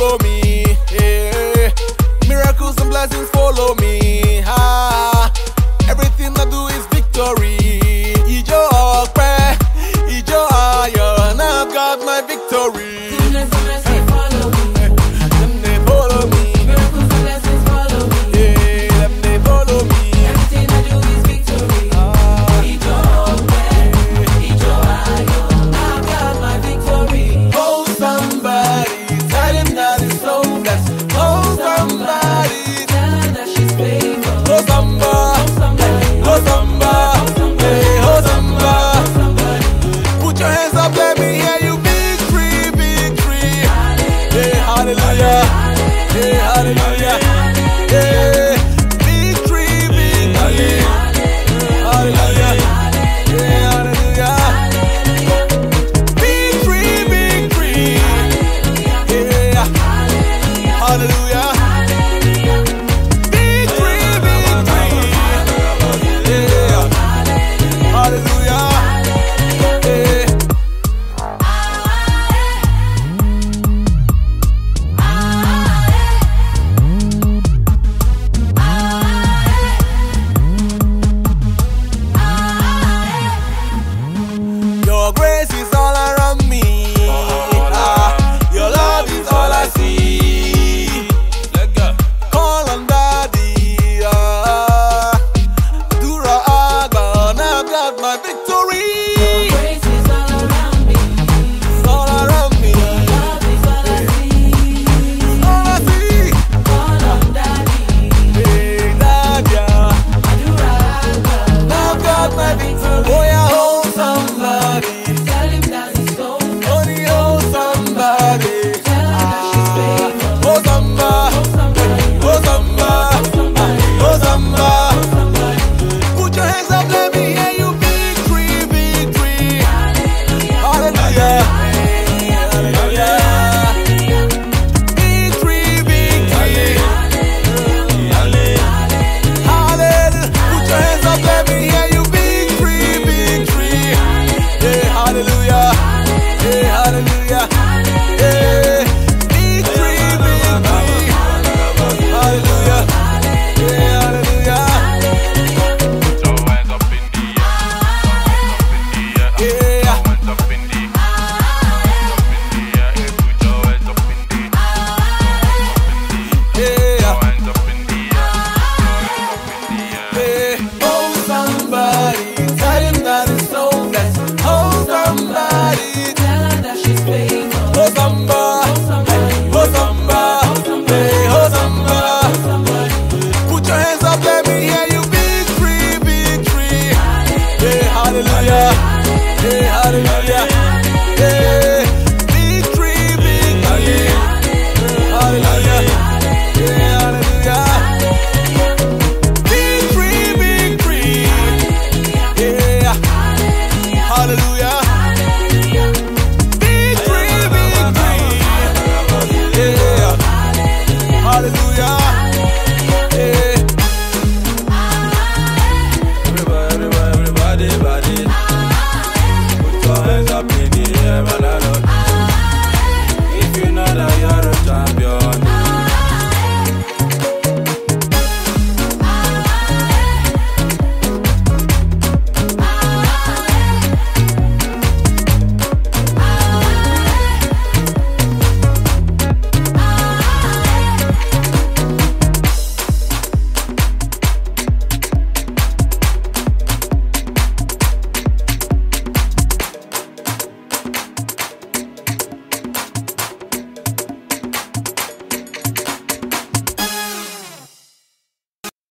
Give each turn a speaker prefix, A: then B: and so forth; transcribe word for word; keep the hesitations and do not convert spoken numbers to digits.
A: follow me. Yeah. Miracles and blessings follow me. Ah, everything I do is victory. Ijo ọpẹ́, Ijo ayọ̀, now I've got my victory.
B: Goodness and mercy follow me.
A: Them they follow me.
B: Miracles and blessings follow me.
A: Yeah, them they follow me.
B: Everything I do is victory.
A: Ah,
B: Ijo ọpẹ́, Ijo ayọ̀, now I've got my victory.
A: hold somebody, tell him that it's so blessed. Hold somebody,
B: Tell her that she's faithful.
A: hold somebody,
B: Somebody,
A: hold somebody, hey, hold somebody.
B: somebody.
A: Put your hands up, let me hear you. Victory, victory. Hey, hallelujah. Hey, hallelujah. Hey, victory, victory. Hallelujah. Hey, hallelujah. Victory, victory. Yeah, hallelujah. Victory, victory. Yeah, hallelujah. Hey. Your grace is all around me. Ah, your love is all I see. Call on Daddy. Ah, Dura Agba, now I've got my victory.
B: Grace is all around me.
A: It's all around me.
B: Love is all I see.
A: All I see.
B: Call on Daddy.
A: Hey, Daddy.
B: Adura Agba.
A: Now I've got my victory. Oh, yeah, hold somebody.
B: Tell him that he's so blessed.
A: Only hold somebody.
B: Tell her that she's faithful.
A: Hold somebody.
B: Somebody,
A: Hold somebody.
B: somebody,
A: Hold somebody.
B: somebody.
A: Put your hands up, let me hear you. Victory, victory.
B: Hallelujah.
A: Hallelujah. Hallelujah. Victory, victory. Hallelujah. Put your hands up, let me hear you. Victory, victory. Yeah, hallelujah. Yeah, hallelujah. Yeah, victory, victory. Hallelujah. Yeah, hallelujah.
C: Put your hands up in the air.
A: Yeah.
C: Hands up in the air. Put your hands up in the air.
A: Yeah.
C: Hands up in the air. Hands up in the air.
A: Hey, hold somebody, tell him that it's so blessed. Hold somebody,
B: Tell her that she's faithful.
A: hold somebody, hold somebody, hey, hold somebody.
B: Somebody,
A: Put your hands up, let me hear you. Victory, victory. Hey, hallelujah. Hey, hallelujah.